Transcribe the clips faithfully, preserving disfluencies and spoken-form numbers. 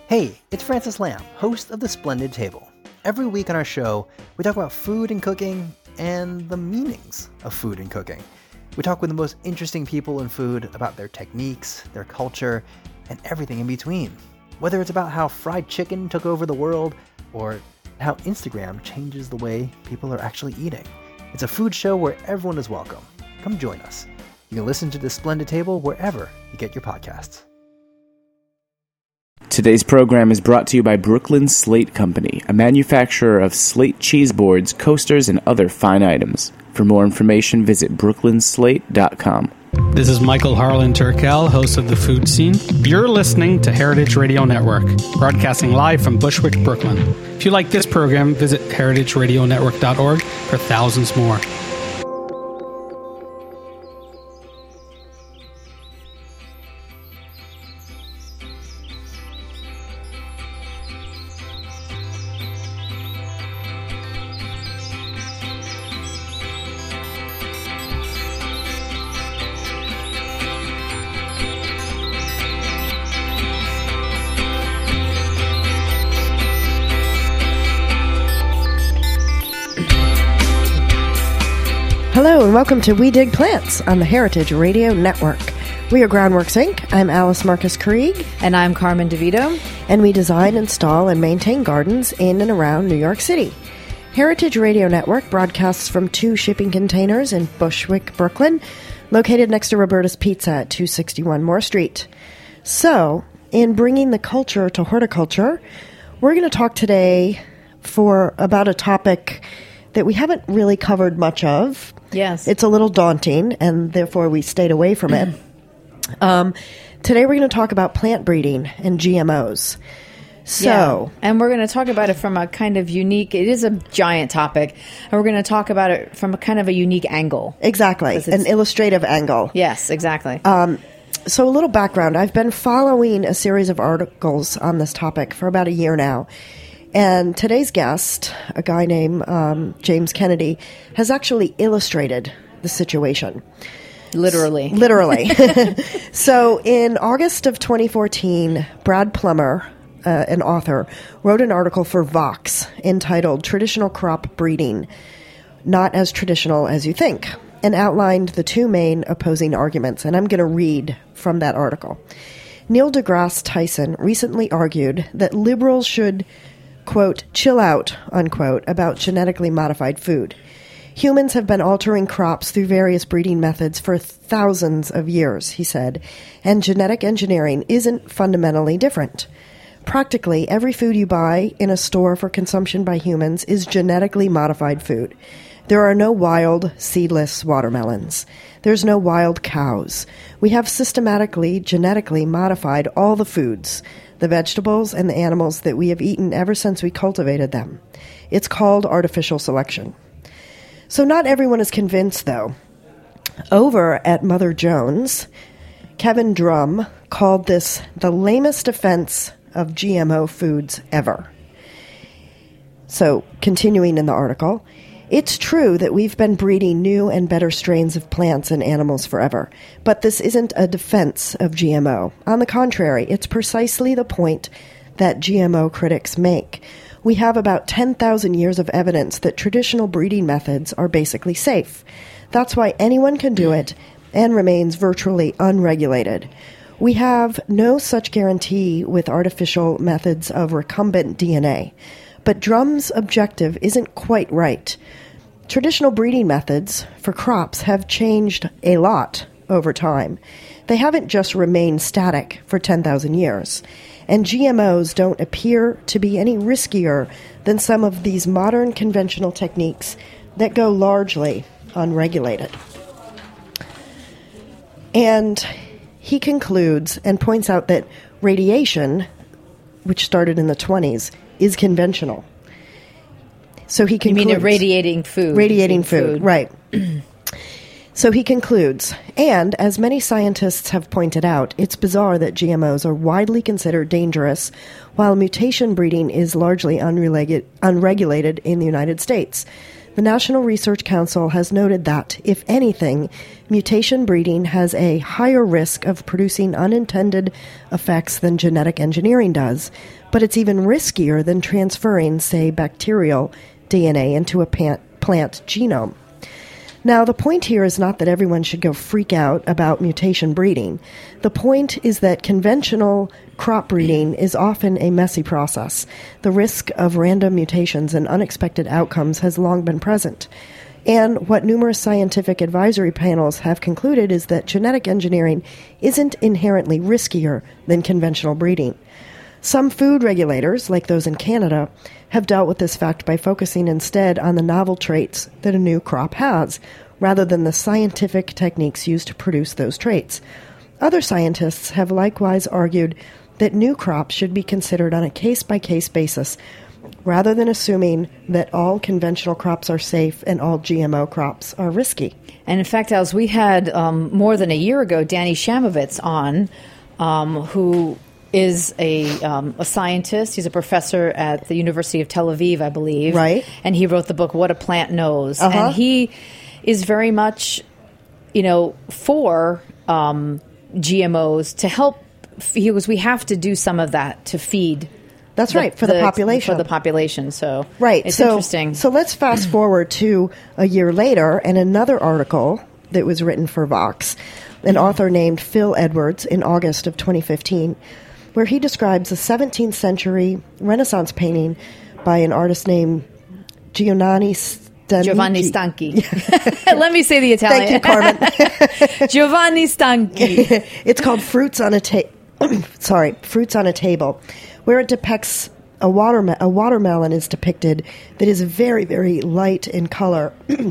Hey, it's Francis Lamb, host of The Splendid Table. Every week on our show, we talk about food and cooking and the meanings of food and cooking. We talk with the most interesting people in food about their techniques, their culture, and everything in between. Whether it's about how fried chicken took over the world or how Instagram changes the way people are actually eating. It's a food show where everyone is welcome. Come join us. You can listen to The Splendid Table wherever you get your podcasts. Today's program is brought to you by Brooklyn Slate Company, a manufacturer of slate cheese boards, coasters, and other fine items. For more information, visit brooklyn slate dot com. This is Michael Harlan Turkel, host of The Food Scene. You're listening to Heritage Radio Network, broadcasting live from Bushwick, Brooklyn. If you like this program, visit heritage radio network dot org for thousands more. Hello and welcome to We Dig Plants on the Heritage Radio Network. We are Groundworks Incorporated. I'm Alice Marcus Krieg. And I'm Carmen DeVito. And we design, install, and maintain gardens in and around New York City. Heritage Radio Network broadcasts from two shipping containers in Bushwick, Brooklyn, located next to Roberta's Pizza at two sixty-one Moore Street. So, in bringing the culture to horticulture, we're going to talk today for about a topic that we haven't really covered much of. Yes. It's a little daunting, and therefore we stayed away from it. um, today we're going to talk about plant breeding and G M Os. So, yeah. And we're going to talk about it from a kind of unique, it is a giant topic, and we're going to talk about it from a kind of a unique angle. Exactly, an illustrative angle. Yes, exactly. Um, so a little background. I've been following a series of articles on this topic for about a year now. And today's guest, a guy named um, James Kennedy, has actually illustrated the situation. Literally. S- literally. So in August of twenty fourteen, Brad Plummer, uh, an author, wrote an article for Vox entitled Traditional Crop Breeding, Not as Traditional as You Think, and outlined the two main opposing arguments. And I'm going to read from that article. Neil deGrasse Tyson recently argued that liberals should, quote, chill out, unquote, about genetically modified food. Humans have been altering crops through various breeding methods for thousands of years, he said, and genetic engineering isn't fundamentally different. Practically every food you buy in a store for consumption by humans is genetically modified food. There are no wild, seedless watermelons. There's no wild cows. We have systematically, genetically modified all the foods, the vegetables and the animals that we have eaten ever since we cultivated them. It's called artificial selection. So not everyone is convinced, though. Over at Mother Jones, Kevin Drum called this the lamest offense of G M O foods ever. So, continuing in the article, it's true that we've been breeding new and better strains of plants and animals forever, but this isn't a defense of G M O. On the contrary, it's precisely the point that G M O critics make. We have about ten thousand years of evidence that traditional breeding methods are basically safe. That's why anyone can do it and remains virtually unregulated. We have no such guarantee with artificial methods of recombinant D N A. But Drum's objective isn't quite right. Traditional breeding methods for crops have changed a lot over time. They haven't just remained static for ten thousand years. And G M Os don't appear to be any riskier than some of these modern conventional techniques that go largely unregulated. And he concludes and points out that radiation, which started in the twenties, is conventional. So he concludes... You mean irradiating food. Radiating food, food. Right. So he concludes, and as many scientists have pointed out, it's bizarre that G M Os are widely considered dangerous, while mutation breeding is largely unrelated, unregulated in the United States. The National Research Council has noted that, if anything, mutation breeding has a higher risk of producing unintended effects than genetic engineering does, but it's even riskier than transferring, say, bacterial D N A into a plant, plant genome. Now, the point here is not that everyone should go freak out about mutation breeding. The point is that conventional crop breeding is often a messy process. The risk of random mutations and unexpected outcomes has long been present. And what numerous scientific advisory panels have concluded is that genetic engineering isn't inherently riskier than conventional breeding. Some food regulators, like those in Canada, have dealt with this fact by focusing instead on the novel traits that a new crop has, rather than the scientific techniques used to produce those traits. Other scientists have likewise argued that new crops should be considered on a case-by-case basis, rather than assuming that all conventional crops are safe and all G M O crops are risky. And in fact, as we had um, more than a year ago, Danny Shamovitz on, um, who is a um, a scientist. He's a professor at the University of Tel Aviv, I believe. Right. And he wrote the book, What a Plant Knows. Uh-huh. And he is very much, you know, for um, G M Os to help. He was, we have to do some of that to feed. That's the, right, for the, the population. For the population, so right. it's so, interesting. So let's fast forward to a year later and another article that was written for Vox, an author named Phil Edwards in August of twenty fifteen, where he describes a seventeenth century Renaissance painting by an artist named Giovanni Stanchi. Giovanni Stanchi. Let me say the Italian. Thank you, Carmen. Giovanni Stanchi. It's called Fruits on a Ta- Sorry, Fruits on a Table, where it depicts a, waterme- a watermelon is depicted that is very, very light in color.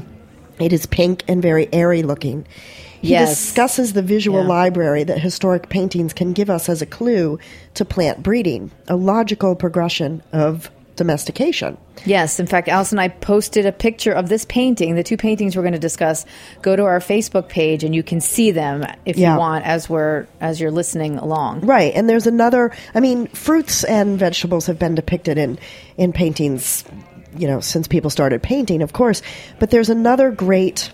It is pink and very airy looking. He yes. discusses the visual yeah. library that historic paintings can give us as a clue to plant breeding, a logical progression of domestication. Yes. In fact, Alice and I posted a picture of this painting, the two paintings we're going to discuss. Go to our Facebook page and you can see them if yeah. you want as we're as you're listening along. Right. And there's another, I mean, fruits and vegetables have been depicted in, in paintings, you know, since people started painting, of course. But there's another great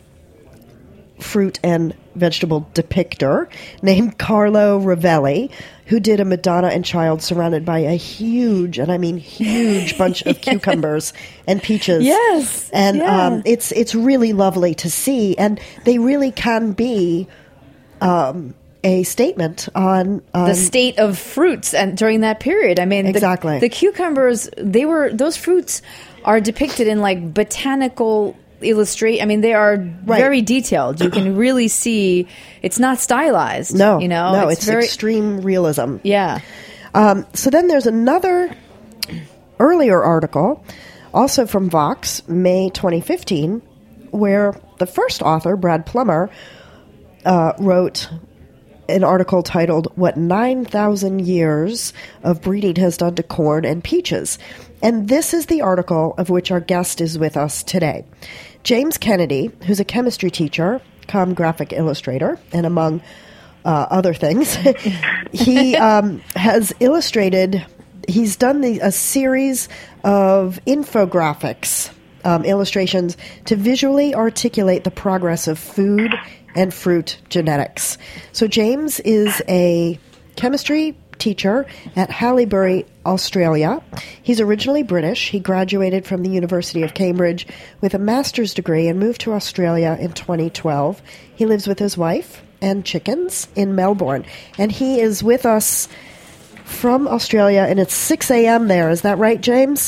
fruit and vegetable depictor named Carlo Rovelli, who did a Madonna and Child surrounded by a huge, and I mean huge, bunch of cucumbers and peaches. Yes, and yeah. um, it's it's really lovely to see, and they really can be um, a statement on, on the state of fruits and during that period. I mean, exactly. the, the cucumbers, they were those fruits are depicted in like botanical illustrate. I mean, they are right. very detailed. You can really see it's not stylized. No, you know, no, it's, it's very extreme realism. Yeah. Um, so then there's another earlier article, also from Vox, May twenty fifteen, where the first author, Brad Plummer, uh, wrote an article titled "What nine thousand Years of Breeding Has Done to Corn and Peaches." And this is the article of which our guest is with us today. James Kennedy, who's a chemistry teacher, come graphic illustrator, and among uh, other things, he um, has illustrated, he's done the, a series of infographics, um, illustrations, to visually articulate the progress of food and fruit genetics. So James is a chemistry teacher at Haileybury, Australia. He's originally British. He graduated from the University of Cambridge with a master's degree and moved to Australia in twenty twelve. He lives with his wife and chickens in Melbourne. And he is with us from Australia, and it's six a.m. there. Is that right, James?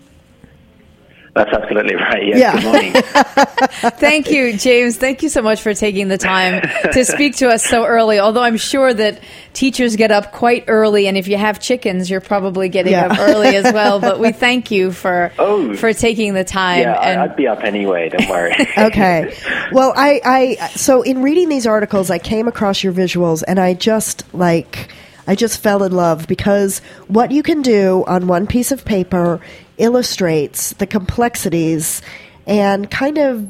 That's absolutely right. Yes. Yeah. Good morning. Thank you, James. Thank you so much for taking the time to speak to us so early. Although I'm sure that teachers get up quite early, and if you have chickens, you're probably getting yeah. up early as well. But we thank you for oh, for taking the time. Yeah, and I'd be up anyway. Don't worry. Okay. Well, I, I so in reading these articles, I came across your visuals, and I just like. I just fell in love because what you can do on one piece of paper illustrates the complexities and kind of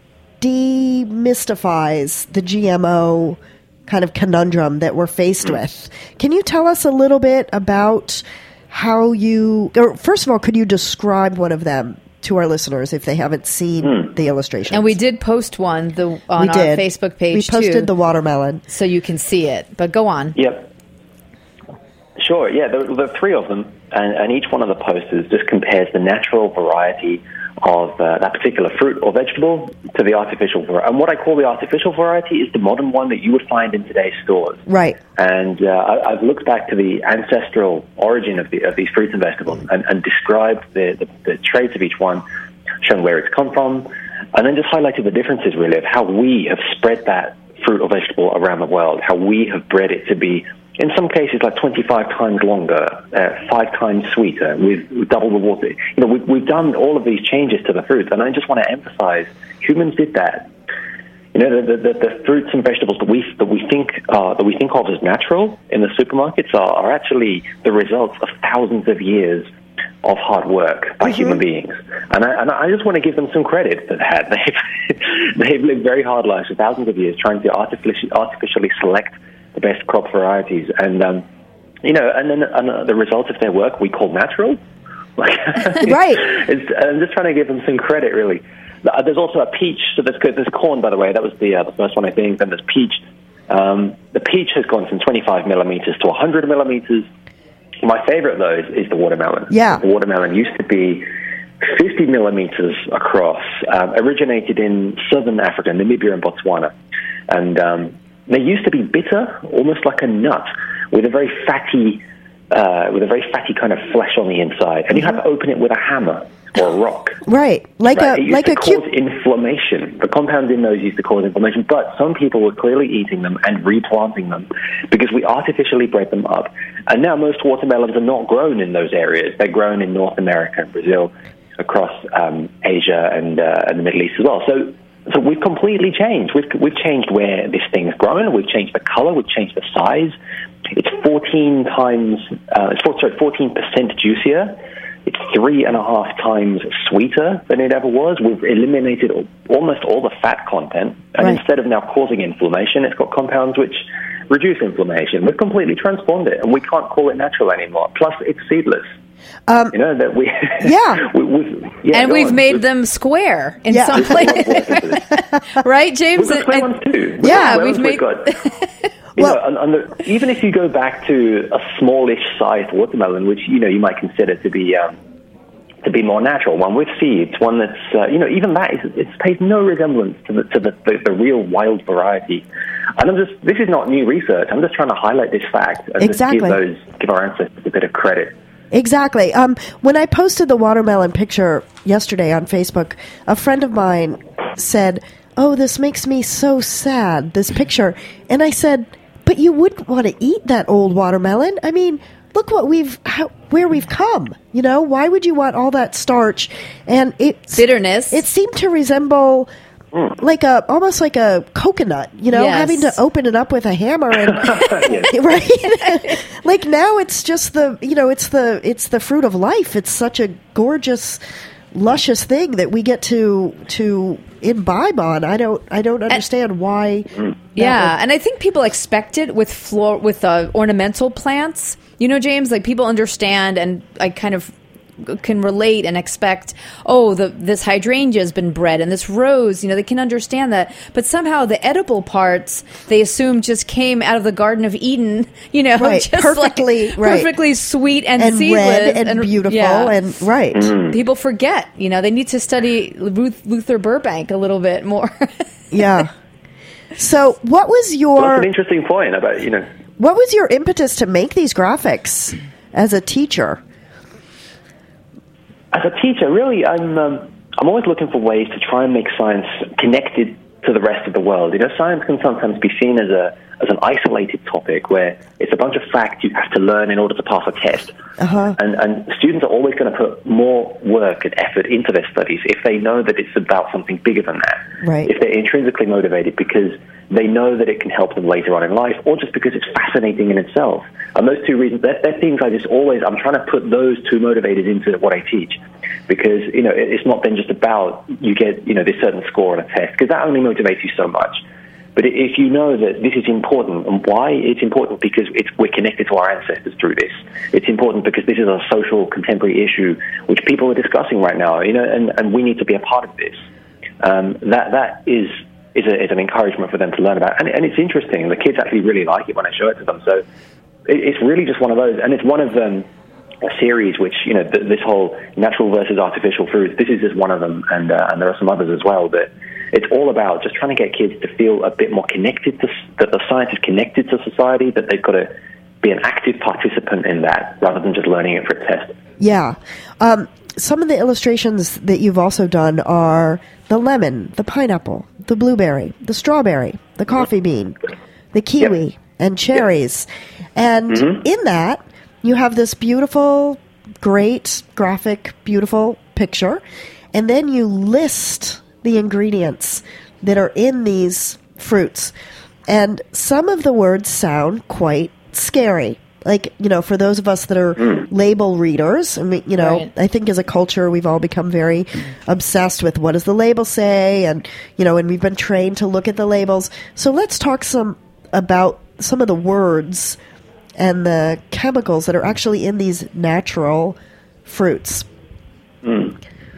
demystifies the G M O kind of conundrum that we're faced with. Can you tell us a little bit about how you, or first of all, could you describe one of them to our listeners if they haven't seen Hmm. the illustrations. And we did post one the, on We our did. Facebook page, We posted too, the watermelon. so you can see it. But go on. Yep. Sure, yeah, there, there are three of them, and, and each one of the posters just compares the natural variety of uh, that particular fruit or vegetable to the artificial variety. And what I call the artificial variety is the modern one that you would find in today's stores. Right. And uh, I, I've looked back to the ancestral origin of, the, of these fruits and vegetables and, and described the, the, the traits of each one, shown where it's come from, and then just highlighted the differences, really, of how we have spread that fruit or vegetable around the world, how we have bred it to be, in some cases, like twenty-five times longer, uh, five times sweeter, with, with double the water. You know, we've, we've done all of these changes to the fruits, and I just want to emphasize, humans did that. You know, the, the, the fruits and vegetables that we that we think uh, that we think of as natural in the supermarkets are, are actually the results of thousands of years of hard work by Mm-hmm. human beings, and I, and I just want to give them some credit for that. They've they've lived very hard lives for thousands of years, trying to artificially artificially select the best crop varieties, and um, you know, and then and, uh, the result of their work we call natural. Like, Right. It's, I'm just trying to give them some credit, really. Uh, There's also a peach. So there's, there's corn, by the way. That was the uh, the first one, I think. Then there's peach. Um, the peach has gone from twenty-five millimeters to one hundred millimeters. My favorite of those is the watermelon. Yeah. The watermelon used to be fifty millimeters across, um, originated in southern Africa, Namibia and Botswana. And um, they used to be bitter, almost like a nut, with a very fatty, uh, with a very fatty kind of flesh on the inside. And you had to open it with a hammer or a rock. Right. Like Right, it a used like to a cause cute. inflammation. The compounds in those used to cause inflammation, but some people were clearly eating them and replanting them because we artificially bred them up. And now most watermelons are not grown in those areas. They're grown in North America and Brazil, across um, Asia and, uh, and the Middle East as well. So, so we've completely changed. We've we've changed where this thing's grown. We've changed the color. We've changed the size. It's fourteen times. Uh, it's sorry, fourteen percent juicier. It's three and a half times sweeter than it ever was. We've eliminated almost all the fat content, and Right. instead of now causing inflammation, it's got compounds which reduce inflammation. We've completely transformed it, and we can't call it natural anymore. Plus, it's seedless. Um, You know that we, Yeah. we we've, yeah, And go we've on. made We've- them square in Yeah. some places. Right, James? We've got square And- ones too. Yeah, got we've square made- ones, we've got- You Well- know, and, and the, even if you go back to a smallish sized watermelon, which you know you might consider to be um, to be more natural, one with seeds, one that's uh, you know even that is it pays no resemblance to the to the, the, the real wild variety. And I'm just this is not new research. I'm just trying to highlight this fact and Exactly. just give those give our ancestors a bit of credit. Exactly. Um, when I posted the watermelon picture yesterday on Facebook, a friend of mine said, "Oh, this makes me so sad, this picture." And I said, "But you wouldn't want to eat that old watermelon. I mean, look what we've, how, where we've come. You know, why would you want all that starch?" And it Bitterness. It seemed to resemble like a almost like a coconut. You know, Yes. having to open it up with a hammer and right. Like now, it's just the you know, it's the it's the fruit of life. It's such a gorgeous, luscious thing that we get to to imbibe on. I don't I don't understand why. that Yeah, would- and I think people expect it with floor with uh, ornamental plants. You know, James, like people understand, and I kind of can relate and expect. Oh, the this hydrangea has been bred, and this rose. You know, they can understand that, but somehow the edible parts they assume just came out of the Garden of Eden. You know, Right, just perfectly- like, right. perfectly sweet and, and seedless red and, beautiful yeah. and right. People forget. You know, they need to study Ruth, Luther Burbank a little bit more. Yeah. So, what was That's your an interesting point about you know. what was your impetus to make these graphics as a teacher? As a teacher, really, I'm um, I'm always looking for ways to try and make science connected to the rest of the world. You know, science can sometimes be seen as a as an isolated topic where it's a bunch of facts you have to learn in order to pass a test. Uh-huh. And, and students are always going to put more work and effort into their studies if they know that it's about something bigger than that. Right. If they're intrinsically motivated because they know that it can help them later on in life, or just because it's fascinating in itself. And those two reasons, they're, they're things I just always, I'm trying to put those two motivators into what I teach. Because, you know, it, it's not then just about you get, you know, this certain score on a test, because that only motivates you so much. But if you know that this is important, and why it's important, because it's, we're connected to our ancestors through this. It's important because this is a social contemporary issue which people are discussing right now, you know, and, and we need to be a part of this. Um, that that is is, a, is an encouragement for them to learn about, and, and it's interesting. The kids actually really like it when I show it to them. So it, it's really just one of those, and it's one of them. A series which, you know, th- this whole natural versus artificial foods, this is just one of them, and uh, and there are some others as well, but it's all about just trying to get kids to feel a bit more connected to, that the science is connected to society, that they've got to be an active participant in that rather than just learning it for a test. Yeah. Um, some of the illustrations that you've also done are the lemon, the pineapple, the blueberry, the strawberry, the coffee bean, the kiwi, yep. and cherries. Yep. And mm-hmm. in that, you have this beautiful, great, graphic, beautiful picture, and then you list the ingredients that are in these fruits. And some of the words sound quite scary. Like, you know, for those of us that are mm. label readers, I mean, you know, right. I think as a culture, we've all become very obsessed with what does the label say, and, you know, and we've been trained to look at the labels. So let's talk some about some of the words and the chemicals that are actually in these natural fruits. Mm.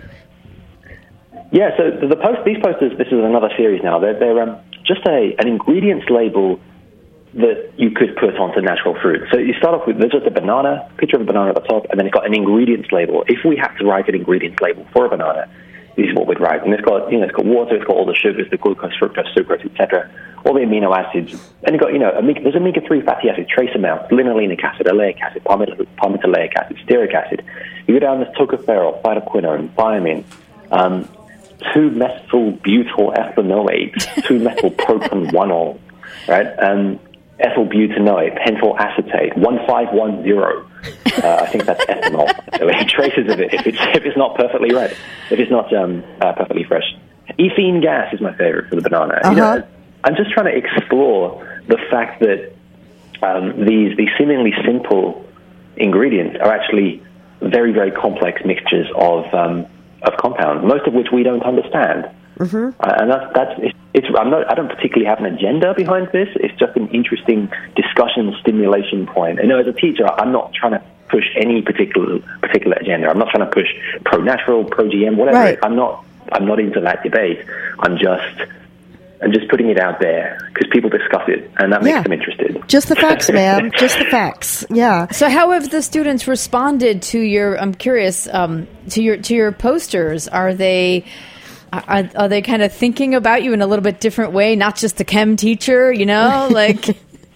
Yeah, so the post, these posters, this is another series now, they're, they're um, just a an ingredients label that you could put onto natural fruit. So you start off with, there's just a banana, picture of a banana at the top, and then it's got an ingredients label. If we had to write an ingredients label for a banana, this is what we'd write. And it's got, you know, it's got water, it's got all the sugars, the glucose, fructose, sucrose, et cetera, all the amino acids, and you've got, you know, omega, there's omega three fatty acids, trace amounts, linolenic acid, oleic acid, palmitoleic acid, stearic acid. You go down, there's tocopherol, phytoquinone, thiamine, um, two methyl butyl ethanoate, two methyl propanol, right? Um, ethyl butanoate, pentyl acetate, one five one zero. Uh, I think that's ethanol. So it traces of it if it's if it's not perfectly red, if it's not um, uh, perfectly fresh. Ethene gas is my favorite for the banana. Uh-huh. You know, I'm just trying to explore the fact that um, these these seemingly simple ingredients are actually very, very complex mixtures of um, of compounds, most of which we don't understand. Mm-hmm. Uh, and that's that's it's, it's I'm not I don't particularly have an agenda behind this. It's just an interesting discussion stimulation point. And you know, as a teacher, I'm not trying to push any particular particular agenda. I'm not trying to push pro natural, pro G M, whatever. Right. I'm not I'm not into that debate. I'm just I'm just putting it out there because people discuss it, and that makes yeah. them interested. Just the facts, ma'am. Just the facts. Yeah. So, how have the students responded to your? I'm curious. Um, to your to your posters, are they are, are they kind of thinking about you in a little bit different way? Not just the chem teacher, you know, like.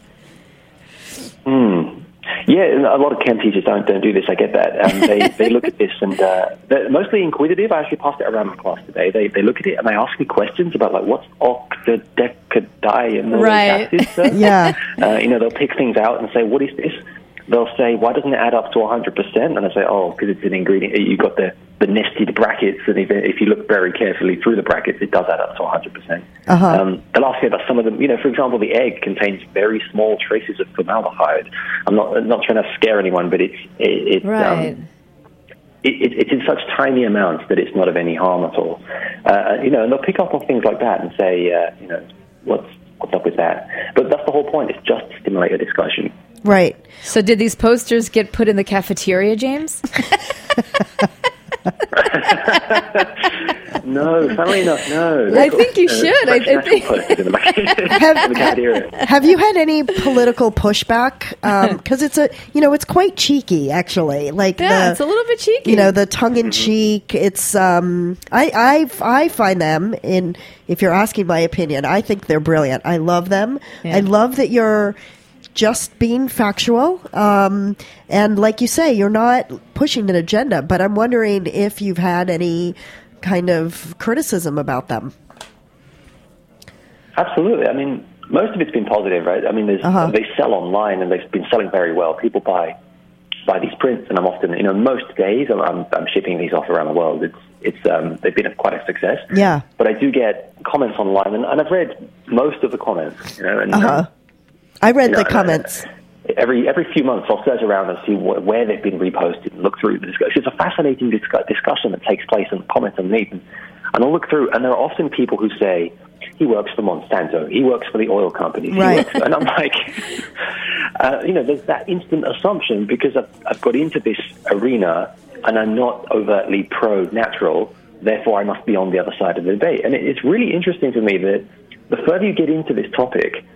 Hmm. Yeah, a lot of chem teachers don't don't do this. I get that. Um, they they look at this and uh, they're mostly inquisitive. I actually passed it around my class today. They they look at it and they ask me questions about like what's octadecadiamylate right. acid. Sir? Yeah. Uh, you know, they'll pick things out and say, what is this? They'll say, why doesn't it add up to one hundred percent? And I say, oh, because it's an ingredient. You've got the, the nested brackets, and if, if you look very carefully through the brackets, it does add up to one hundred percent. Uh-huh. Um, they'll ask me about some of them. You know, for example, the egg contains very small traces of formaldehyde. I'm not I'm not trying to scare anyone, but it's it, it, right. um, it, it, it's in such tiny amounts that it's not of any harm at all. Uh, you know, and they'll pick up on things like that and say, uh, you know, what's what's up with that? But that's the whole point. It's just to stimulate a discussion. Right. So did these posters get put in the cafeteria, James? No, funnily enough, no. I think you should. Uh, I, I think. have, have you had any political pushback? Because um, it's a, you know, it's quite cheeky, actually. Like, yeah, the, it's a little bit cheeky. You know, the tongue in cheek. Mm-hmm. It's, um, I, I, I find them in. If you're asking my opinion, I think they're brilliant. I love them. Yeah. I love that you're just being factual. Um, and like you say, you're not pushing an agenda, but I'm wondering if you've had any kind of criticism about them. Absolutely. I mean, most of it's been positive, right? I mean, there's, uh-huh. they sell online and they've been selling very well. People buy buy these prints, and I'm often, you know, most days I'm, I'm, I'm shipping these off around the world. It's it's um, they've been a, quite a success. Yeah. But I do get comments online, and, and I've read most of the comments, you know, and uh-huh. um, I read you the know, comments. Uh, every every few months, I'll search around and see wh- where they've been reposted and look through the discussion. It's a fascinating discuss- discussion that takes place in the comments underneath. And, and I'll look through, and there are often people who say, he works for Monsanto, he works for the oil companies, he Right. works for, and I'm like, uh, you know, there's that instant assumption because I've, I've got into this arena and I'm not overtly pro-natural, therefore I must be on the other side of the debate. And it, it's really interesting to me that the further you get into this topic,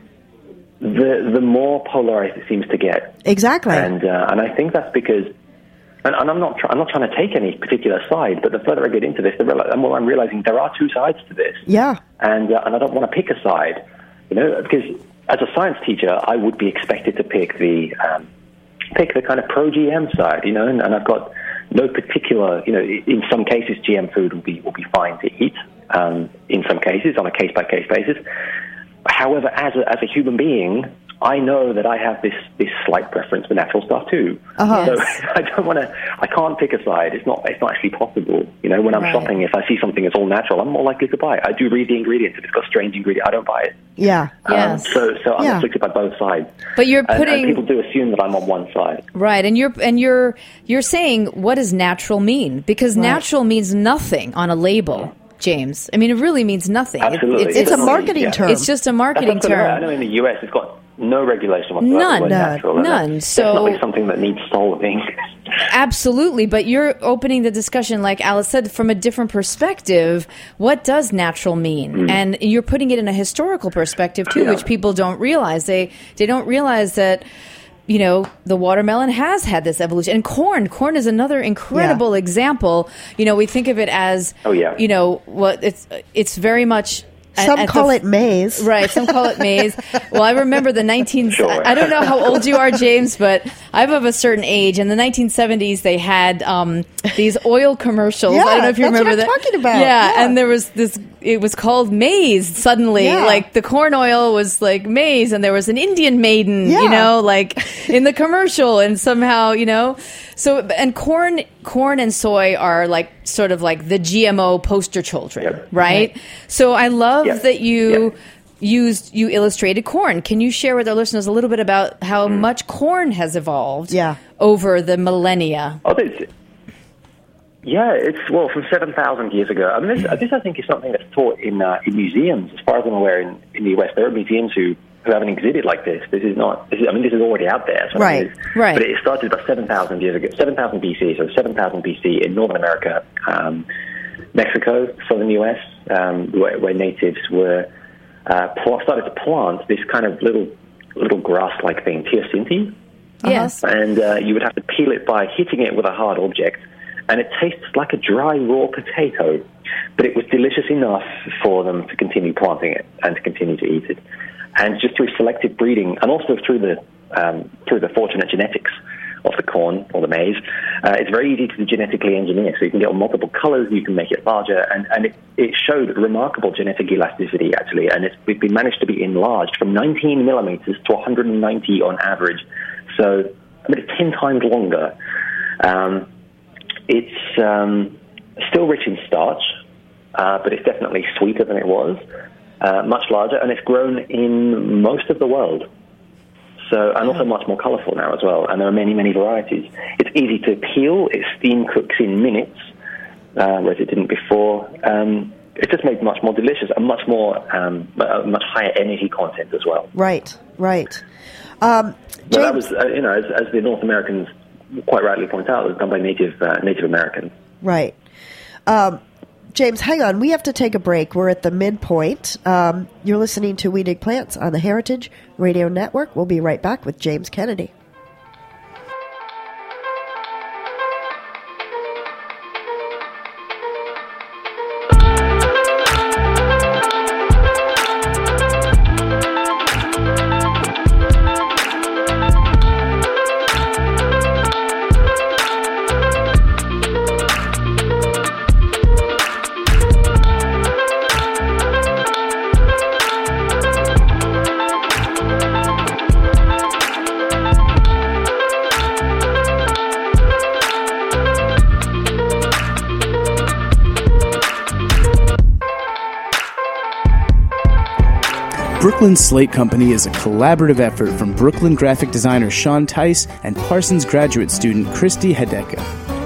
the the more polarized it seems to get. Exactly. And uh, and I think that's because, and, and I'm not try, I'm not trying to take any particular side, but the further I get into this, the reali- more I'm realizing there are two sides to this. Yeah. And uh, and I don't want to pick a side, you know, because as a science teacher, I would be expected to pick the um, pick the kind of pro G M side, you know, and, and I've got no particular, you know, in some cases G M food will be will be fine to eat. Um, in some cases, on a case by case basis. However, as a, as a human being, I know that I have this, this slight preference for natural stuff too. Uh-huh. So Yes. I don't want to. I can't pick a side. It's not. It's not actually possible. You know, when I'm Right. shopping, if I see something that's all natural, I'm more likely to buy it. I do read the ingredients. If it's got strange ingredients, I don't buy it. Yeah. Yes. Um, so so I'm Yeah. afflicted by both sides. But you're And- putting- and people do assume that I'm on one side. Right, and you're and you're you're saying, what does natural mean? Because natural means nothing on a label, James. I mean, it really means nothing. It- Absolutely. it's, It's a it's, marketing Yeah. term. it's just a marketing That's absolutely right. I term. know in the U S it's got no regulation whatsoever. None. the word None. natural, and None. That's So- definitely something that needs solving. Absolutely, but you're opening the discussion, like Alice said, from a different perspective. What does natural mean? And you're putting it in a historical perspective too, Yeah. which people don't realize. They they don't realize that, you know, the watermelon has had this evolution. And corn, corn is another incredible example. You know, we think of it as, Oh, yeah. you know, what it's it's very much. at- Some at the call f- it maize. Right, some call it maize. Well, I remember the nineteen. Sure. I don't know how old you are, James, but I'm of a certain age. In the nineteen seventies, they had um, these oil commercials. Yeah, I don't know if you that's what remember I'm that. talking about. Yeah, Yeah. and there was this. It was called maize. Suddenly, Yeah. like the corn oil was like maize, and there was an Indian maiden. Yeah. You know, like in the commercial, and somehow, you know, so and corn, corn and soy are like sort of like the G M O poster children, Yep. right? So I love Yep. that you. Yep. Used you illustrated corn. Can you share with our listeners a little bit about how much corn has evolved Yeah. over the millennia? Oh, there's, yeah, it's well from seven thousand years ago. I mean, this, this I think is something that's taught in uh, in museums. As far as I'm aware, in, in the U S, there are museums who, who have an exhibit like this. This is not. This is, I mean, this is already out there. So Right. it is. Right. But it started about seven thousand years ago, seven thousand B C. So seven thousand B C in Northern America, um, Mexico, southern U S, um, where, where natives were uh, pl- started to plant this kind of little little grass-like thing, teosinte. Yes. And uh, you would have to peel it by hitting it with a hard object, and it tastes like a dry, raw potato, but it was delicious enough for them to continue planting it and to continue to eat it. And just through selective breeding, and also through the um, through the fortunate genetics of the corn or the maize, uh, it's very easy to genetically engineer. So you can get multiple colors, you can make it larger, and, and it, it showed remarkable genetic elasticity, actually, and it's, it's been managed to be enlarged from nineteen millimeters to one hundred ninety on average. So, I mean, it's ten times longer. Um, it's um, still rich in starch, uh, but it's definitely sweeter than it was, uh, much larger, and it's grown in most of the world. So, and also much more colorful now as well, and there are many, many varieties. It's easy to peel, it steam cooks in minutes, uh, whereas it didn't before. Um, it's just made much more delicious and much more, um, a much higher energy content as well. Right, right. Um, But that James, was, uh, you know, as, as the North Americans quite rightly point out, it was done by Native uh, Native Americans. right. Um, James, hang on. We have to take a break. We're at the midpoint. Um, you're listening to We Dig Plants on the Heritage Radio Network. We'll be right back with James Kennedy. Brooklyn Slate Company is a collaborative effort from Brooklyn graphic designer Sean Tice and Parsons graduate student Christy Hedeka.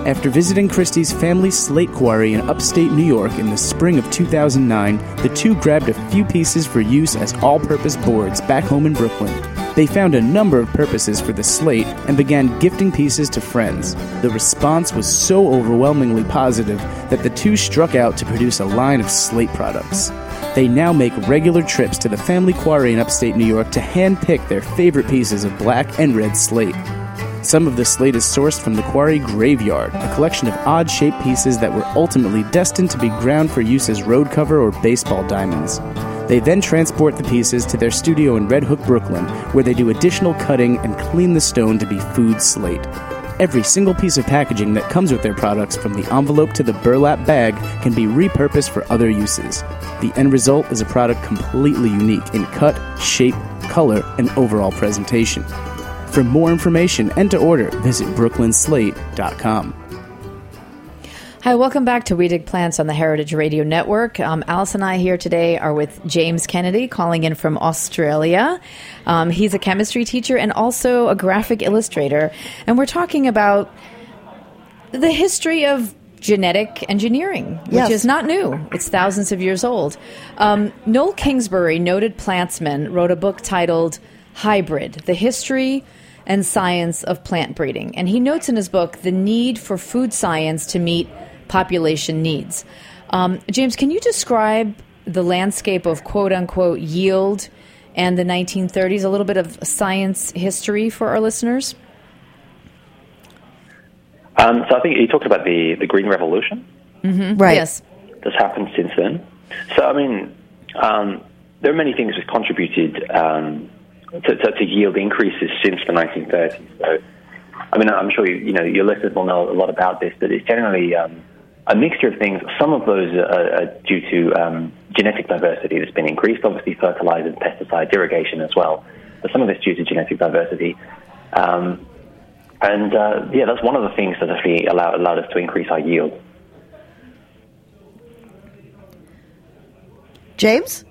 After visiting Christie's family slate quarry in upstate New York in the spring of two thousand nine, the two grabbed a few pieces for use as all-purpose boards back home in Brooklyn. They found a number of purposes for the slate and began gifting pieces to friends. The response was so overwhelmingly positive that the two struck out to produce a line of slate products. They now make regular trips to the family quarry in upstate New York to hand-pick their favorite pieces of black and red slate. Some of the slate is sourced from the quarry graveyard, a collection of odd-shaped pieces that were ultimately destined to be ground for use as road cover or baseball diamonds. They then transport the pieces to their studio in Red Hook, Brooklyn, where they do additional cutting and clean the stone to be food slate. Every single piece of packaging that comes with their products, from the envelope to the burlap bag, can be repurposed for other uses. The end result is a product completely unique in cut, shape, color, and overall presentation. For more information and to order, visit brooklyn slate dot com. Hi, welcome back to We Dig Plants on the Heritage Radio Network. Um, Alice and I here today are with James Kennedy, calling in from Australia. Um, he's a chemistry teacher and also a graphic illustrator. And we're talking about the history of genetic engineering, which Yes. is not new. It's thousands of years old. Um, Noel Kingsbury, noted plantsman, wrote a book titled Hybrid, The History and Science of Plant Breeding. And he notes in his book the need for food science to meet population needs. Um, James, can you describe the landscape of quote-unquote yield and the nineteen thirties, a little bit of science history for our listeners? Um, so I think you talked about the, the Green Revolution. Mm-hmm. Right. Yes. That's happened since then. So, I mean, um, there are many things that contributed um, to, to, to yield increases since the nineteen thirties. So, I mean, I'm sure you, you know your listeners will know a lot about this, but it's generally um, a mixture of things. Some of those are, are due to um, genetic diversity that's been increased, obviously fertilizers, pesticides, irrigation as well. But some of it's due to genetic diversity. Um, and, uh, yeah, that's one of the things that actually allowed, allowed us to increase our yield. James?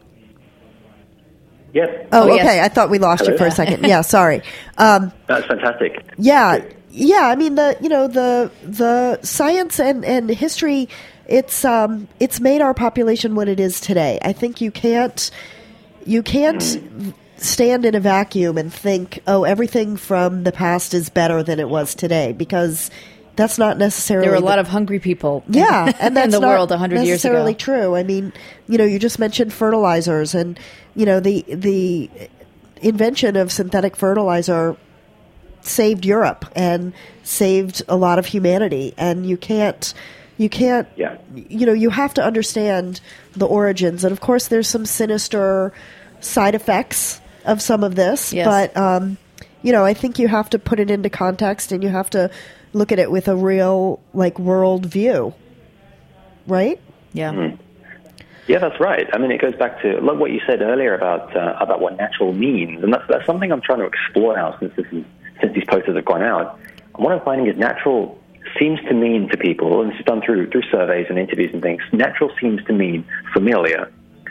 Yep. Oh, Oh, okay. yes. I thought we lost Hello? you for a second. Yeah, sorry. Um, That's fantastic. yeah, yeah. I mean, the you know the the science and, and history. It's um it's made our population what it is today. I think you can't you can't Mm. stand in a vacuum and think, oh, everything from the past is better than it was today, because that's not necessarily. There were a the- lot of hungry people Yeah, and that's in the not world one hundred years ago. necessarily true. I mean, you know, you just mentioned fertilizers, and you know the the invention of synthetic fertilizer saved Europe and saved a lot of humanity. And you can't, you can't, Yeah. you know, you have to understand the origins. And of course, there's some sinister side effects of some of this, Yes. but um, you know, I think you have to put it into context, and you have to look at it with a real, like, world view, right? Yeah. Mm. Yeah, that's right. I mean, it goes back to look what you said earlier about uh, about what natural means, and that's that's something I'm trying to explore now since this is, since these posters have gone out. And what I'm finding is natural seems to mean to people, and this is done through through surveys and interviews and things. Natural seems to mean familiar.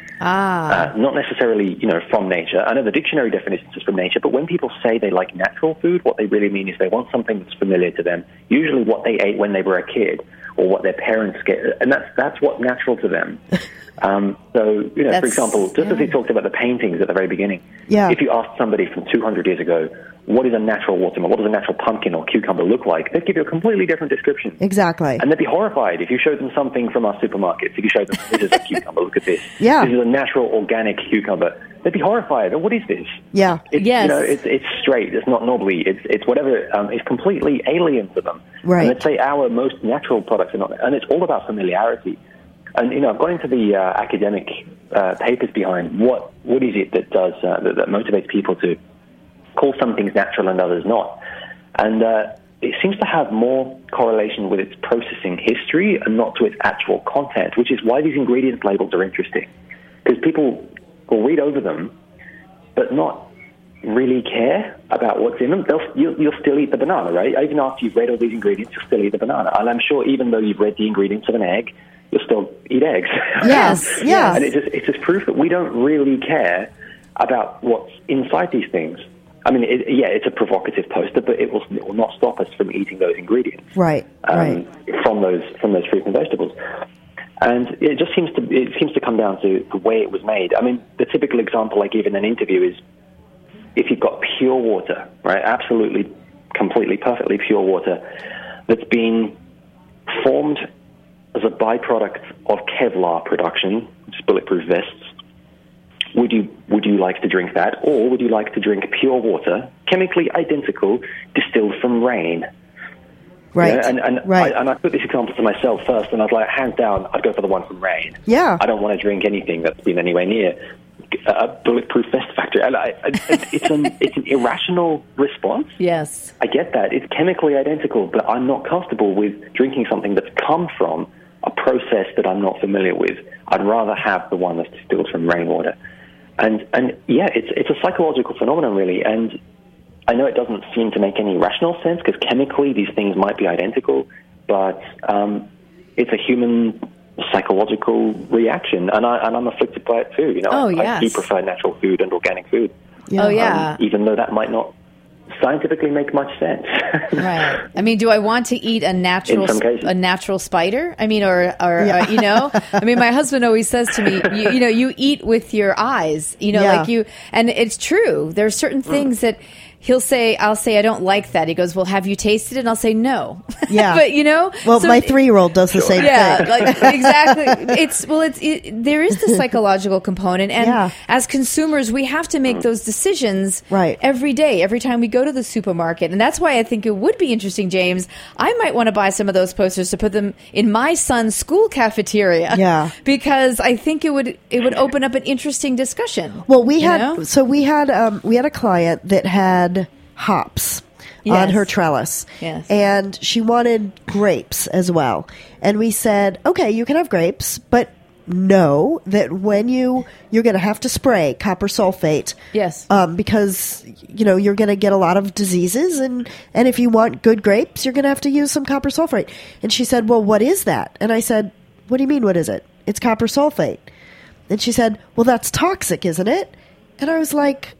Ah. Uh, not necessarily, you know, from nature. I know the dictionary definition is from nature, but when people say they like natural food, what they really mean is they want something that's familiar to them, usually what they ate when they were a kid or what their parents get, and that's that's what's natural to them. Um, so, you know, for That's- example, just yeah. as we talked about the paintings at the very beginning, Yeah. if you asked somebody from two hundred years ago, what is a natural watermelon, what does a natural pumpkin or cucumber look like, they'd give you a completely different description. Exactly. And they'd be horrified if you showed them something from our supermarkets. If you showed them, this is a cucumber, look at this. Yeah. This is a natural organic cucumber. They'd be horrified. What is this? Yeah. It's, Yes. You know, it's, it's straight. It's not knobbly. It's, it's whatever um, is completely alien to them. Right. And let's say our most natural products are not. And it's all about familiarity. And, you know, I've gone into the uh, academic uh, papers behind what, what is it that does, uh, that, that motivates people to call some things natural and others not. And uh, it seems to have more correlation with its processing history and not to its actual content, which is why these ingredients labels are interesting. Because people will read over them, but not really care about what's in them. They'll, you'll, you'll still eat the banana, right? Even after you've read all these ingredients, you'll still eat the banana. And I'm sure even though you've read the ingredients of an egg, you'll still eat eggs. Yes, yes. And it's just, it's just proof that we don't really care about what's inside these things. I mean, it, yeah, it's a provocative poster, but it will, it will not stop us from eating those ingredients. Right, um, right. From those from those fruits and vegetables. And it just seems to it seems to come down to the way it was made. I mean, the typical example I give in an interview is if you've got pure water, right, absolutely, completely, perfectly pure water, that's been formed as a byproduct of Kevlar production, which is bulletproof vests. Would you would you like to drink that, or would you like to drink pure water, chemically identical, distilled from rain? Right. You know, and and, right. I, and I put this example to myself first, and I was like, hands down, I'd go for the one from rain. Yeah. I don't want to drink anything that's been anywhere near a bulletproof vest factory. And I, I, it's an it's an irrational response. Yes. I get that. It's chemically identical, but I'm not comfortable with drinking something that's come from a process that I'm not familiar with. I'd rather have the one that's distilled from rainwater. And and yeah, it's it's a psychological phenomenon, really. And I know it doesn't seem to make any rational sense because chemically these things might be identical, but um, it's a human psychological reaction, and I and I'm afflicted by it too. You know, oh, I, yes. I do prefer natural food and organic food. Yeah. Oh yeah, um, even though that might not scientifically make much sense. Right. I mean, do I want to eat a natural In some cases. a natural spider? I mean, or or Yeah. uh, you know, I mean, my husband always says to me, you, you know, you eat with your eyes. You know, Yeah. like you, and it's true. There are certain things that. He'll say, I'll say, I don't like that. He goes, well, have you tasted it? And I'll say, no. Yeah. But, you know. Well, so- my three-year-old does the same Yeah, thing. like exactly. It's well, it's it, there is the psychological component, and Yeah. as consumers, we have to make those decisions Right. every day, every time we go to the supermarket, and that's why I think it would be interesting, James. I might want to buy some of those posters to put them in my son's school cafeteria. Yeah. because I think it would it would open up an interesting discussion. Well, we you had know? so we had um, we had a client that had hops on Yes. her trellis, Yes. and she wanted grapes as well. And we said, okay, you can have grapes, but know that when you you're going to have to spray copper sulfate, Yes. um, because you know you're going to get a lot of diseases, and and if you want good grapes, you're going to have to use some copper sulfate. And she said, well, what is that? And I said, what do you mean, what is it? It's copper sulfate. And she said, well, that's toxic, isn't it? And I was like,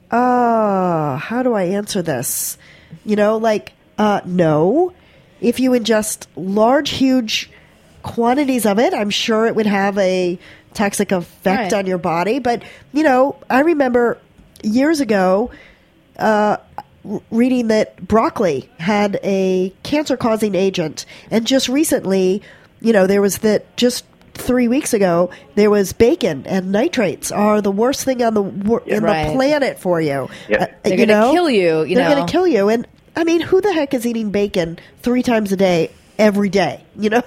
uh, how do I answer this? You know, like, uh, no. If you ingest large, huge quantities of it, I'm sure it would have a toxic effect Right. on your body. But, you know, I remember years ago uh, r- reading that broccoli had a cancer-causing agent. And just recently, you know, there was that just three weeks ago, there was bacon, and nitrates are the worst thing on the wor- in Right. the planet for you. Yeah. Uh, They're you gonna know? kill you, you They're know. going to kill you. And I mean, who the heck is eating bacon three times a day, every day? You know?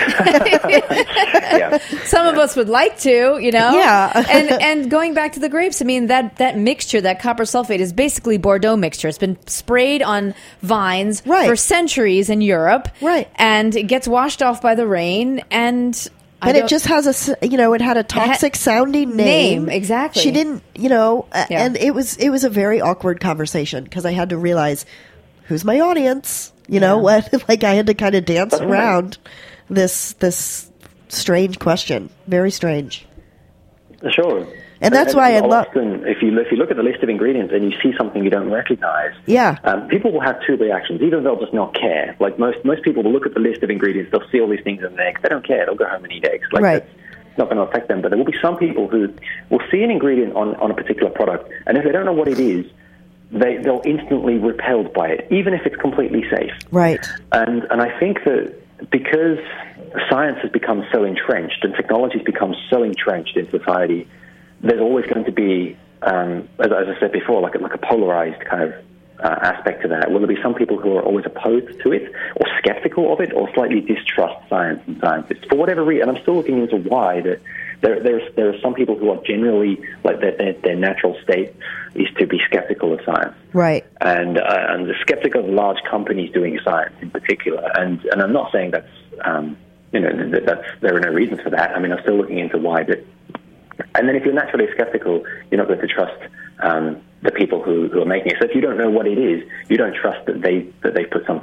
Yeah. Some of us would like to, you know. Yeah. and and going back to the grapes, I mean that that mixture, that copper sulfate, is basically Bordeaux mixture. It's been sprayed on vines Right. for centuries in Europe, Right. And it gets washed off by the rain, and I But it don't- just has a, s- you know, it had a toxic sounding name. Name, exactly. She didn't, you know, uh, Yeah. and it was it was a very awkward conversation because I had to realize who's my audience. You know, Yeah. what? Like I had to kind of dance around this this strange question. Very strange. Sure. And that's why I love- Often, if you if you look at the list of ingredients and you see something you don't recognize, Yeah. um, people will have two reactions. Either they'll just not care. Like most most people will look at the list of ingredients, they'll see all these things in the eggs. They don't care. They'll go home and eat eggs. Like Right. that's not going to affect them. But there will be some people who will see an ingredient on, on a particular product, and if they don't know what it is, they they'll instantly repelled by it, even if it's completely safe. Right. And and I think that because science has become so entrenched and technology has become so entrenched in society, there's always going to be, um, as, as I said before, like a, like a polarized kind of uh, aspect to that. Will there be some people who are always opposed to it, or skeptical of it, or slightly distrust science and scientists for whatever reason? And I'm still looking into why that. There, there's, there are some people who are generally, like their, their, their natural state is to be skeptical of science. Right. And uh, and the skeptic of large companies doing science in particular. And and I'm not saying that's, um, you know, that that's, there are no reasons for that. I mean, I'm still looking into why. But, and then if you're naturally skeptical, you're not going to trust um, the people who, who are making it. So if you don't know what it is, you don't trust that they that they put something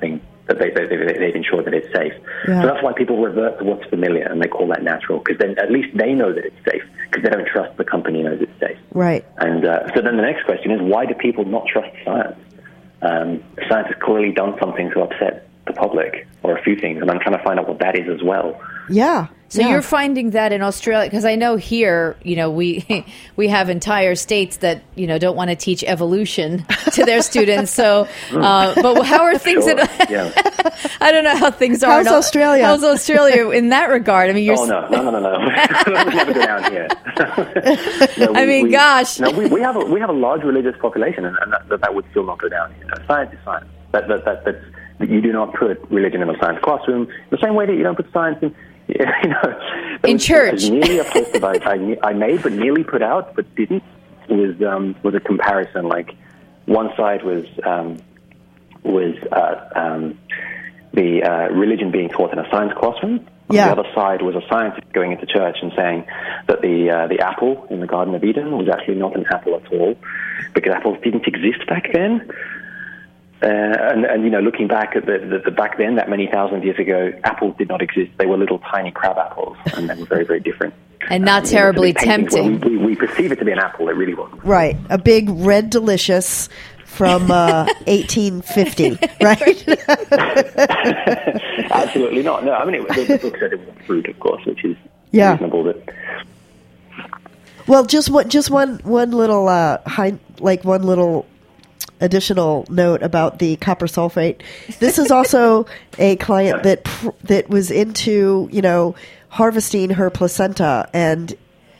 that they, they, they, they've ensured that it's safe. Yeah. So that's why people revert to what's familiar, and they call that natural, because then at least they know that it's safe, because they don't trust the company knows it's safe. Right. And uh, so then the next question is, why do people not trust science? Um, science has clearly done something to upset the public, or a few things, and I'm trying to find out what that is as well. Yeah. So yeah. you're finding that in Australia, because I know here, you know, we we have entire states that, you know, don't want to teach evolution to their students. So, uh, but how are things? Sure. In, yeah. I don't know how things are. How's in, Australia? How's Australia in that regard? I mean, you're. Oh no, no, no, no, no. Never go down here. no, we, I mean, we, gosh. No, we, we have a we have a large religious population, and, and that, that that would still not go down here. No, science is science. That that that that's. You do not put religion in a science classroom the same way that you don't put science in, you know, in was, church. Was nearly a post that I, I, I made, but nearly put out, but didn't. Was um, was a comparison. Like one side was um, was uh, um, the uh, religion being taught in a science classroom. Yeah. On the other side was a scientist going into church and saying that the uh, the apple in the Garden of Eden was actually not an apple at all, because apples didn't exist back then. Uh, and, and, you know, looking back at the, the, the back then, that many thousand years ago, apples did not exist. They were little tiny crab apples, and they were very, very different. And not um, terribly you know, tempting. We, we, we perceive it to be an apple. It really wasn't. Right. A big red delicious from uh, eighteen fifty, right? Absolutely not. No, I mean, it, the book said it was a fruit, of course, which is Yeah. reasonable. But Well, just one, just one, one little, uh, high, like one little additional note about the copper sulfate. This is also a client that pr- that was into, you know, harvesting her placenta and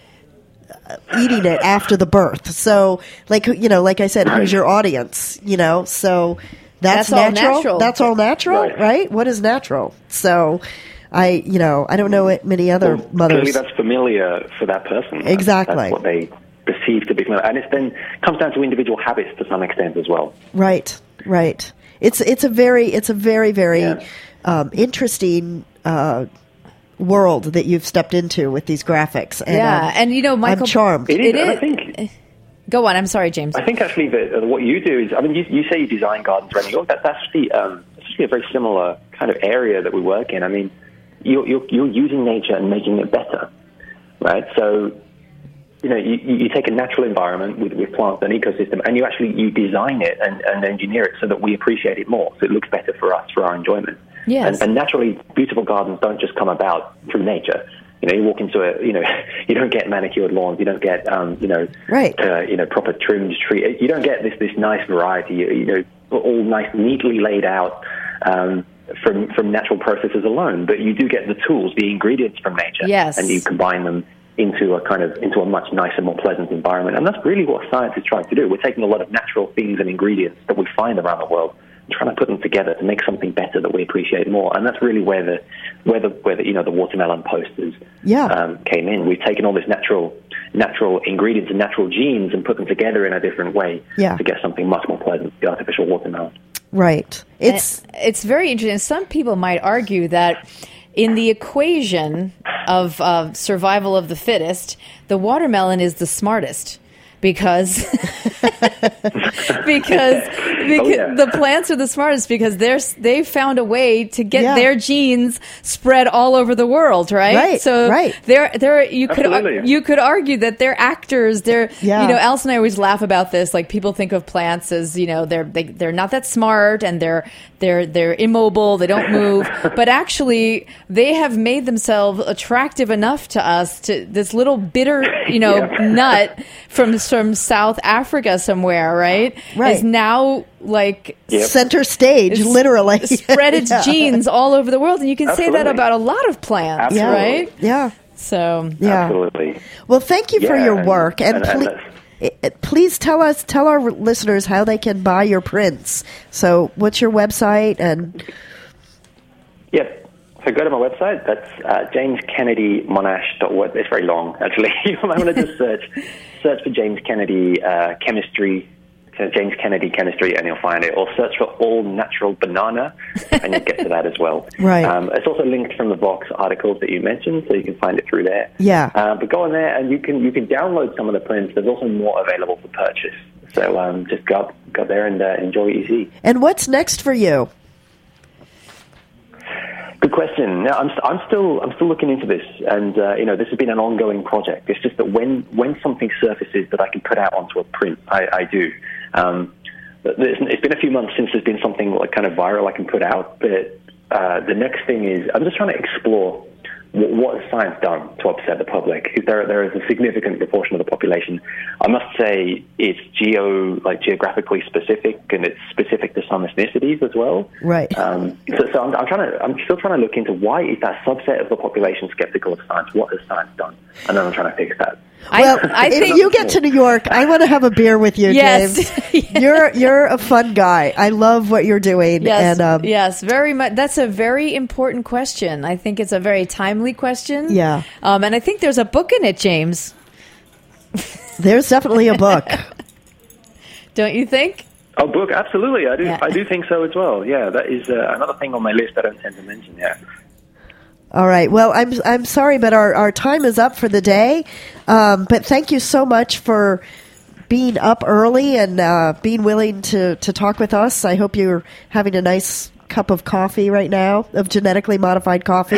uh, eating it after the birth. So, like, you know, like I said, who's your audience? You know, so that's, That's all natural. natural. That's all natural, Right. right? What is natural? So, I, you know, I don't know it many other well, mothers. clearly that's familiar for that person. That's- Exactly. That's what they perceive to be familiar. And it then comes down to individual habits to some extent as well. Right, right. It's it's a very it's a very very Yeah. um, interesting uh, world that you've stepped into with these graphics. And, Yeah, um, and you know, Michael. I'm charmed. It is. It and I is. think Go on. I'm sorry, James. I think actually that uh, what you do is, I mean, you, you say you design gardens around New York. That, that's actually, um, it's actually a very similar kind of area that we work in. I mean, you're, you're, you're using nature and making it better, right? So, you know, you, you take a natural environment with, with plants and ecosystem, and you actually you design it and, and engineer it so that we appreciate it more, so it looks better for us, for our enjoyment. Yes. And, and naturally, beautiful gardens don't just come about through nature. You know, you walk into a, you know, you don't get manicured lawns, you don't get, um, you know, Right. uh, you know, proper trimmed tree. You don't get this this nice variety, you, you know, all nice, neatly laid out um, from from natural processes alone. But you do get the tools, the ingredients from nature, Yes. and you combine them into a kind of into a much nicer, more pleasant environment. And that's really what science is trying to do. We're taking a lot of natural things and ingredients that we find around the world, trying to put them together to make something better that we appreciate more. And that's really where the where the where the you know the watermelon posters Yeah. um, came in. We've taken all this natural natural ingredients and natural genes and put them together in a different way Yeah. to get something much more pleasant, the artificial watermelon. Right. It's And it's very interesting. Some people might argue that in the equation of uh, survival of the fittest, the watermelon is the smartest. Because because, because Oh, yeah. the plants are the smartest because they're they found a way to get Yeah. their genes spread all over the world, right? Right, So right. they're they're you could Absolutely. you could argue that they're actors. They're Yeah. you know Alice and I always laugh about this. Like people think of plants as you know they're they, they're not that smart and they're they're they're immobile. They don't move, but actually they have made themselves attractive enough to us to this little bitter you know Yeah. nut from from South Africa somewhere, right? Right. Is now like Yep. center stage, it's literally. spread its Yeah. genes all over the world, and you can say that Absolutely. about a lot of plants, Absolutely. right? Yeah. So Yeah. Absolutely. Well, thank you for Yeah, your and- work, and, and- and ple- that's- eh, please tell us, tell our listeners how they can buy your prints. So, what's your website? And Yep. So go to my website. That's uh, james kennedy monash dot org. It's very long, actually. I'm going to just search search for James Kennedy uh, chemistry, uh, James Kennedy chemistry, and you'll find it. Or search for all natural banana, and you'll get to that as well. Right. Um, it's also linked from the Vox articles that you mentioned, so you can find it through there. Yeah. Uh, but go on there, and you can you can download some of the prints. There's also more available for purchase. So um, just go go there and uh, enjoy what you see. and what's next for you? question. Now, I'm I'm still I'm still looking into this, and uh, you know, this has been an ongoing project. It's just that when when something surfaces that I can put out onto a print, I, I do. Um, it's been a few months since there's been something like kind of viral I can put out, but uh, the next thing is I'm just trying to explore what, what has science done to upset the public. There there is a significant proportion of the population. I must say it's geo like geographically specific, and it's specific to some ethnicities as well. Right. Um, so so I'm, I'm trying to I'm still trying to look into why is that subset of the population skeptical of science? What has science done? And then I'm trying to fix that. Well, I, I if think you get to New York, I want to have a beer with you, yes. James. yes. You're you're a fun guy. I love what you're doing. Yes, and, um, yes, very much. That's a very important question. I think it's a very timely question. Yeah, um, and I think there's a book in it, James. There's definitely a book. Don't you think? Oh, book, absolutely. I do. Yeah. I do think so as well. Yeah, that is uh, another thing on my list I don't tend to mention. Yeah. All right. Well, I'm I'm sorry, but our, our time is up for the day. Um, but thank you so much for being up early and uh, being willing to, to talk with us. I hope you're having a nice cup of coffee right now, of genetically modified coffee.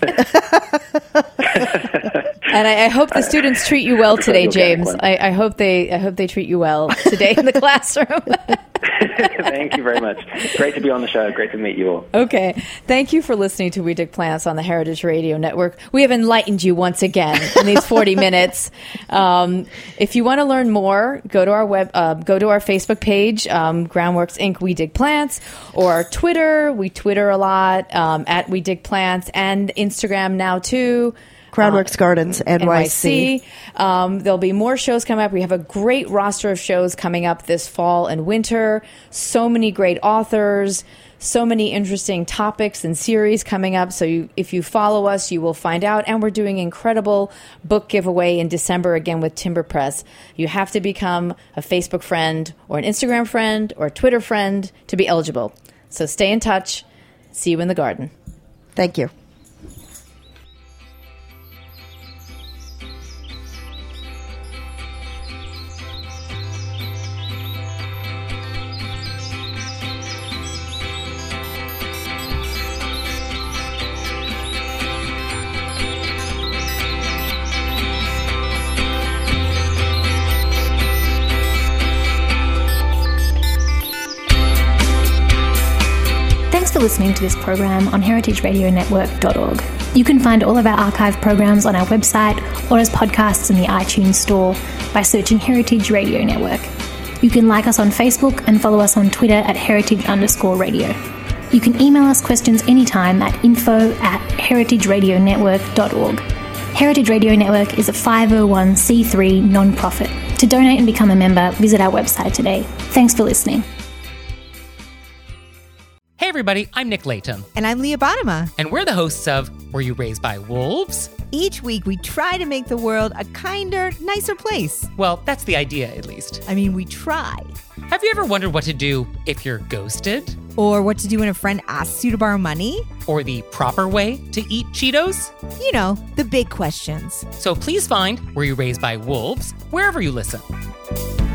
And I, I hope the students treat you well today, James. I, I hope they I hope they treat you well today in the classroom. Thank you very much. Great to be on the show. Great to meet you all. Okay. Thank you for listening to We Dig Plants on the Heritage Radio Network. We have enlightened you once again in these forty minutes. Um, if you want to learn more, go to our web, uh, go to our Facebook page, um, Groundworks Incorporated. We Dig Plants, or our Twitter. We Twitter a lot um, at We Dig Plants, and Instagram now too. Groundworks um, Gardens, N Y C. N Y C. Um, there'll be more shows coming up. We have a great roster of shows coming up this fall and winter. So many great authors, so many interesting topics and series coming up. So you, if you follow us, you will find out. And we're doing an incredible book giveaway in December again with Timber Press. You have to become a Facebook friend or an Instagram friend or a Twitter friend to be eligible. So stay in touch. See you in the garden. Thank you. Thanks for listening to this program on heritage radio network dot org. You can find all of our archive programs on our website or as podcasts in the iTunes Store by searching Heritage Radio Network. You can like us on Facebook and follow us on Twitter at heritage underscore radio. You can email us questions anytime at info at heritage radio network dot org. Heritage Radio Network is a five oh one c three non-profit. To donate and become a member, visit our website today. Thanks for listening. Hey everybody, I'm Nick Layton. And I'm Leah Bottima. And we're the hosts of Were You Raised by Wolves? Each week we try to make the world a kinder, nicer place. Well, that's the idea, at least. I mean, we try. Have you ever wondered what to do if you're ghosted? Or what to do when a friend asks you to borrow money? Or the proper way to eat Cheetos? You know, the big questions. So please find Were You Raised by Wolves wherever you listen.